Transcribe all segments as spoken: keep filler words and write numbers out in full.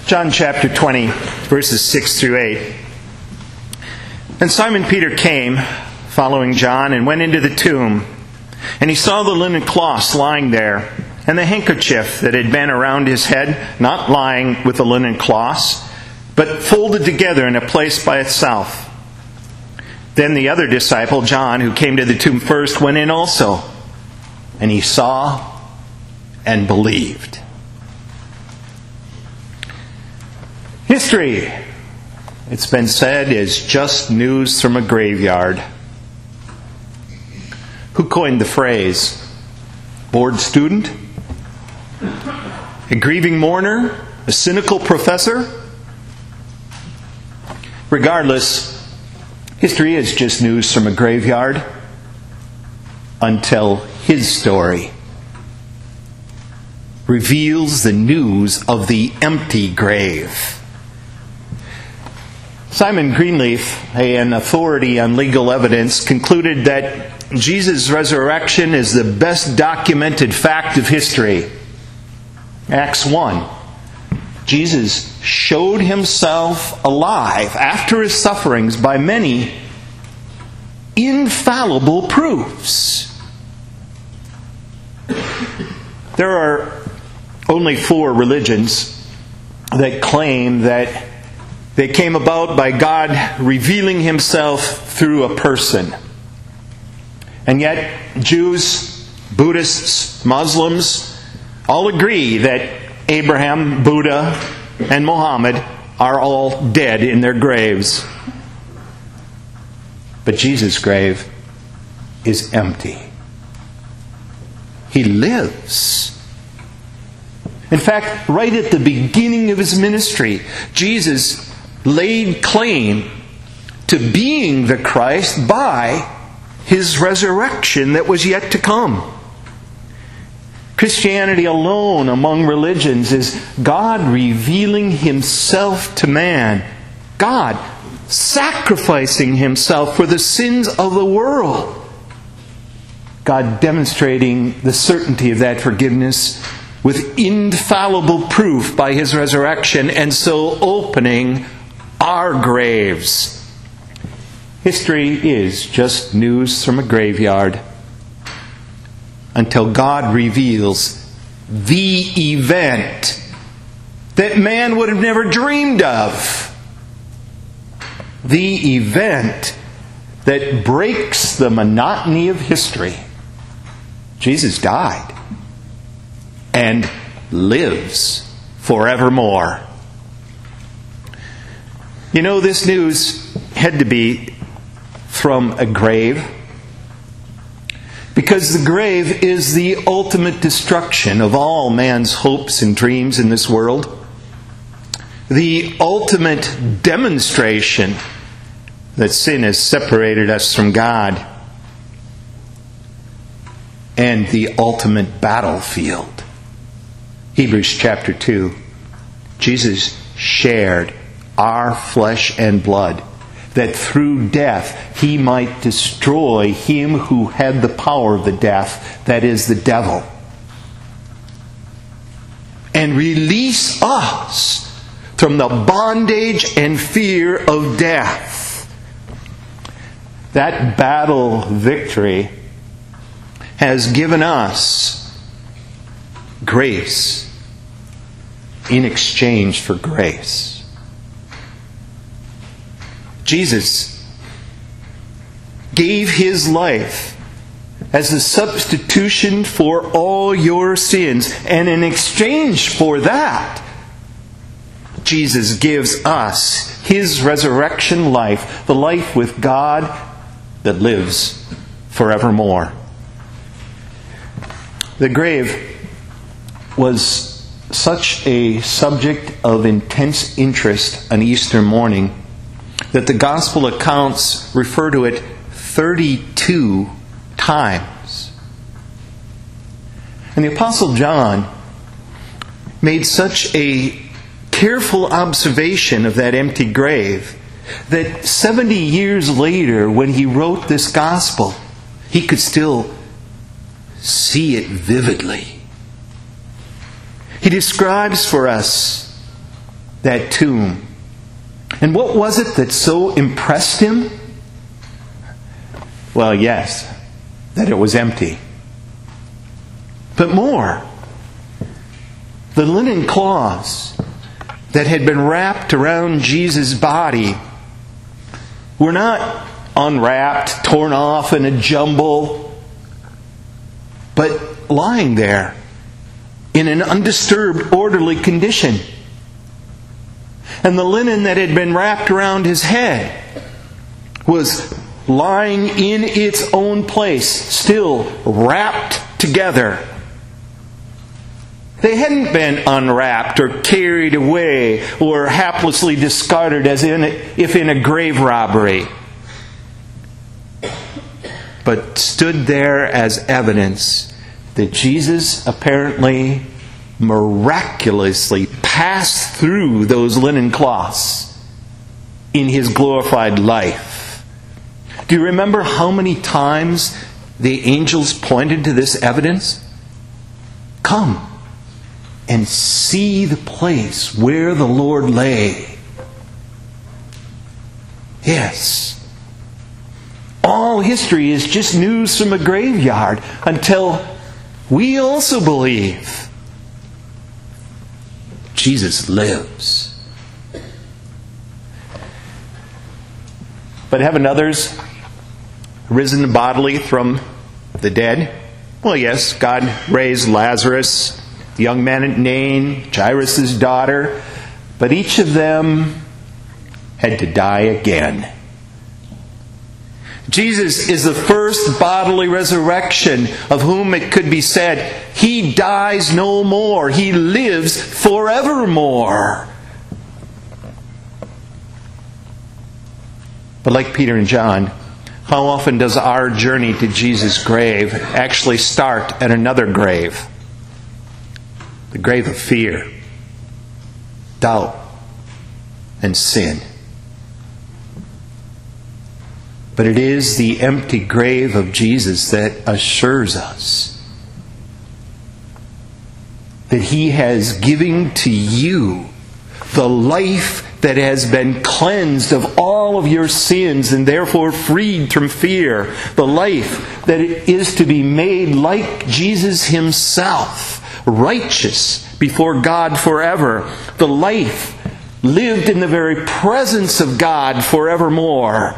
John chapter twenty, verses six through eight. And Simon Peter came, following John, and went into the tomb. And he saw the linen cloths lying there, and the handkerchief that had been around his head, not lying with the linen cloths, but folded together in a place by itself. Then the other disciple, John, who came to the tomb first, went in also. And he saw and believed. History, it's been said, is just news from a graveyard. Who coined the phrase? Bored student? A grieving mourner? A cynical professor? Regardless, history is just news from a graveyard until his story reveals the news of the empty grave. Simon Greenleaf, an authority on legal evidence, concluded that Jesus' resurrection is the best documented fact of history. Acts one. Jesus showed himself alive after his sufferings by many infallible proofs. There are only four religions that claim that they came about by God revealing himself through a person. And yet, Jews, Buddhists, Muslims all agree that Abraham, Buddha, and Muhammad are all dead in their graves. But Jesus' grave is empty. He lives. In fact, right at the beginning of his ministry, Jesus laid claim to being the Christ by his resurrection that was yet to come. Christianity alone among religions is God revealing himself to man. God sacrificing himself for the sins of the world. God demonstrating the certainty of that forgiveness with infallible proof by his resurrection, and so opening our graves. History is just news from a graveyard until God reveals the event that man would have never dreamed of. The event that breaks the monotony of history. Jesus died and lives forevermore. You know, this news had to be from a grave, because the grave is the ultimate destruction of all man's hopes and dreams in this world. The ultimate demonstration that sin has separated us from God. And the ultimate battlefield. Hebrews chapter two. Jesus shared our flesh and blood, that through death he might destroy him who had the power of the death, that is, the devil, and release us from the bondage and fear of death. That battle victory has given us grace in exchange for grace. Jesus gave his life as a substitution for all your sins. And in exchange for that, Jesus gives us his resurrection life, the life with God that lives forevermore. The grave was such a subject of intense interest on Easter morning that the gospel accounts refer to it thirty-two times. And the Apostle John made such a careful observation of that empty grave that seventy years later, when he wrote this gospel, he could still see it vividly. He describes for us that tomb. And what was it that so impressed him? Well, yes, that it was empty. But more, the linen cloths that had been wrapped around Jesus' body were not unwrapped, torn off in a jumble, but lying there in an undisturbed, orderly condition. And the linen that had been wrapped around his head was lying in its own place, still wrapped together. They hadn't been unwrapped or carried away or haplessly discarded as in, if in a grave robbery, but stood there as evidence that Jesus apparently miraculously passed through those linen cloths in his glorified life. Do you remember how many times the angels pointed to this evidence? Come and see the place where the Lord lay. Yes. All history is just news from a graveyard until we also believe Jesus lives. But haven't others risen bodily from the dead? Well, yes, God raised Lazarus, the young man at Nain, Jairus' daughter, but each of them had to die again. Jesus is the first bodily resurrection, of whom it could be said, He dies no more, He lives forevermore. But like Peter and John, how often does our journey to Jesus' grave actually start at another grave? The grave of fear, doubt, and sin. But it is the empty grave of Jesus that assures us that He has given to you the life that has been cleansed of all of your sins and therefore freed from fear. The life that is to be made like Jesus Himself, righteous before God forever. The life lived in the very presence of God forevermore.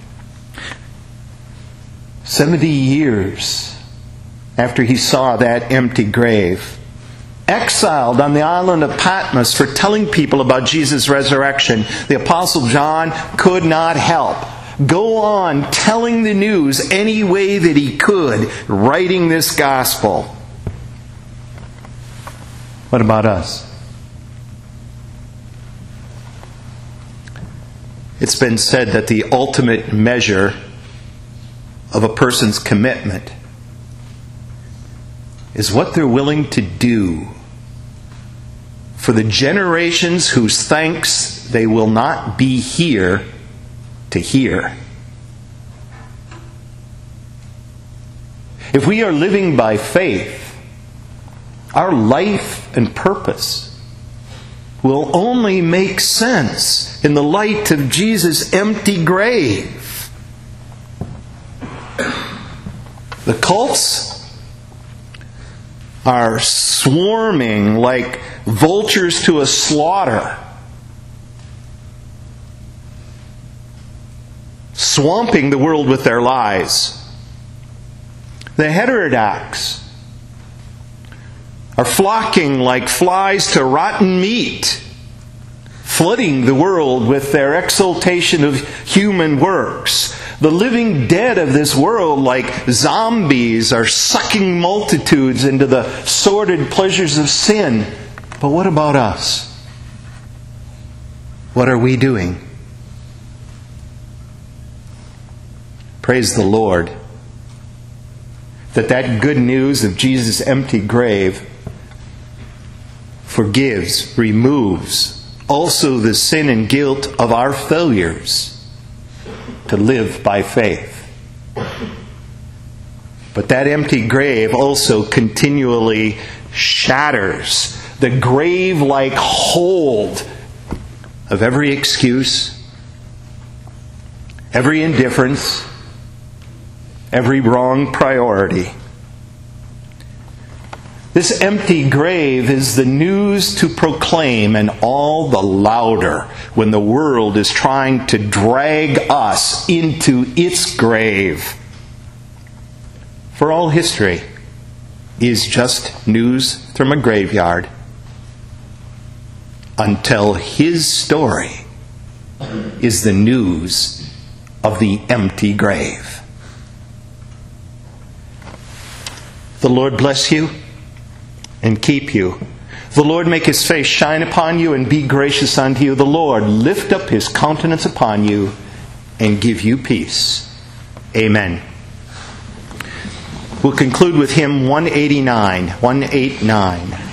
Seventy years after he saw that empty grave, exiled on the island of Patmos for telling people about Jesus' resurrection, the Apostle John could not help go on telling the news any way that he could, writing this gospel. What about us? It's been said that the ultimate measure of a person's commitment is what they're willing to do for the generations whose thanks they will not be here to hear. If we are living by faith, our life and purpose will only make sense in the light of Jesus' empty grave. The cults are swarming like vultures to a slaughter, swamping the world with their lies. The heterodox are flocking like flies to rotten meat, flooding the world with their exaltation of human works. The living dead of this world, like zombies, are sucking multitudes into the sordid pleasures of sin. But what about us? What are we doing? Praise the Lord that that good news of Jesus' empty grave forgives, removes also the sin and guilt of our failures to live by faith. But that empty grave also continually shatters the grave-like hold of every excuse, every indifference, every wrong priority. This empty grave is the news to proclaim, and all the louder when the world is trying to drag us into its grave. For all history is just news from a graveyard until His story is the news of the empty grave. The Lord bless you and keep you. The Lord make His face shine upon you and be gracious unto you. The Lord lift up His countenance upon you and give you peace. Amen. We'll conclude with hymn one eighty-nine. one eighty-nine.